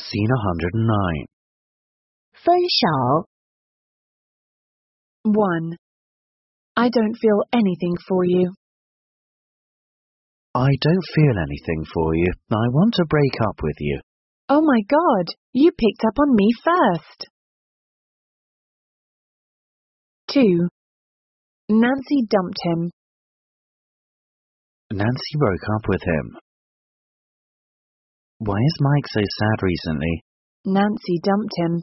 Scene 109. 分手 1. I don't feel anything for you. I don't feel anything for you. I want to break up with you. Oh my God, you picked up on me first. 2. Nancy dumped him. Nancy broke up with him. Why is Mike so sad recently? Nancy dumped him.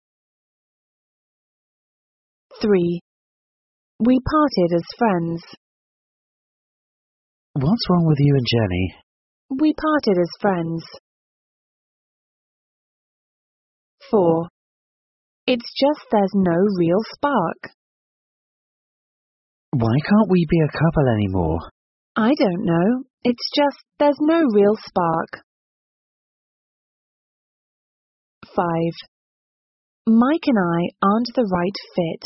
3. We parted as friends. What's wrong with you and Jenny? We parted as friends. 4. It's just there's no real spark. Why can't we be a couple anymore? I don't know. It's just there's no real spark. 5. Mike and I aren't the right fit.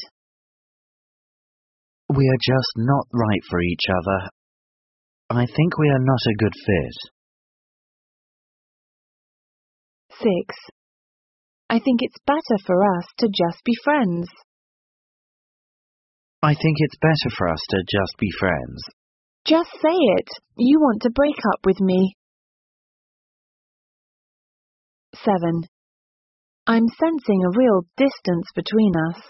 We are just not right for each other. I think we are not a good fit. 6. I think it's better for us to just be friends. I think it's better for us to just be friends. Just say it. You want to break up with me. 7. I'm sensing a real distance between us.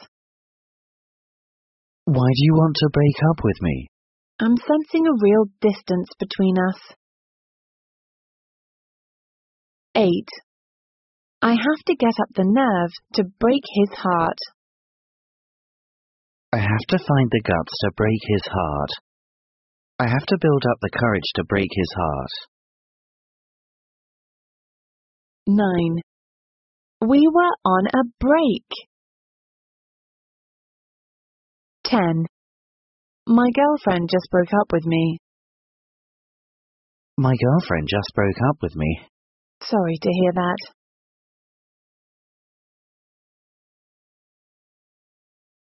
Why do you want to break up with me? I'm sensing a real distance between us. 8. I have to get up the nerve to break his heart. I have to find the guts to break his heart. I have to build up the courage to break his heart. 9. We were on a break. 10. My girlfriend just broke up with me. My girlfriend just broke up with me. Sorry to hear that.